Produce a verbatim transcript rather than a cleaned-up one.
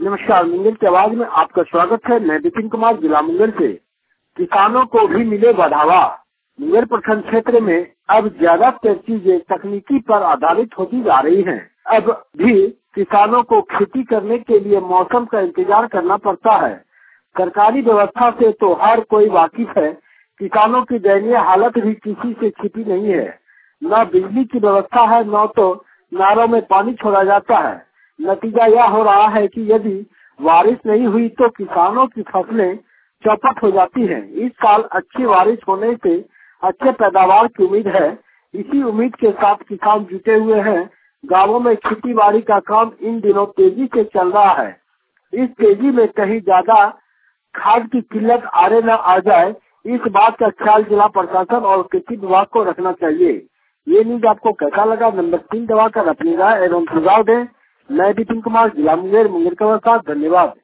नमस्कार, मुंगेर की आवाज में आपका स्वागत है। मैं विपिन कुमार, जिला मुंगेर से। किसानों को भी मिले बढ़ावा। मुंगेर प्रखंड क्षेत्र में अब ज्यादातर चीजें तकनीकी पर आधारित होती जा रही हैं। अब भी किसानों को खेती करने के लिए मौसम का इंतजार करना पड़ता है। सरकारी व्यवस्था से तो हर कोई वाकिफ है। किसानों की दयनीय हालत भी किसी से छिपी नहीं है। न बिजली की व्यवस्था है, न तो नालों में पानी छोड़ा जाता है। नतीजा यह हो रहा है कि यदि बारिश नहीं हुई तो किसानों की फसलें चौपट हो जाती हैं। इस साल अच्छी बारिश होने से अच्छे पैदावार की उम्मीद है। इसी उम्मीद के साथ किसान जुटे हुए हैं। गांवों में खेती बाड़ी का काम इन दिनों तेजी से चल रहा है। इस तेजी में कहीं ज्यादा खाद की किल्लत आड़े न आ जाए, इस बात का ख्याल जिला प्रशासन और कृषि विभाग को रखना चाहिए। ये न्यूज आपको कैसा लगा? नंबर तीन दबाकर अपनी राय एवं सुझाव दें। मैं विपिन कुमार, जिला मुंगेर, मुंगेर का साथ। धन्यवाद।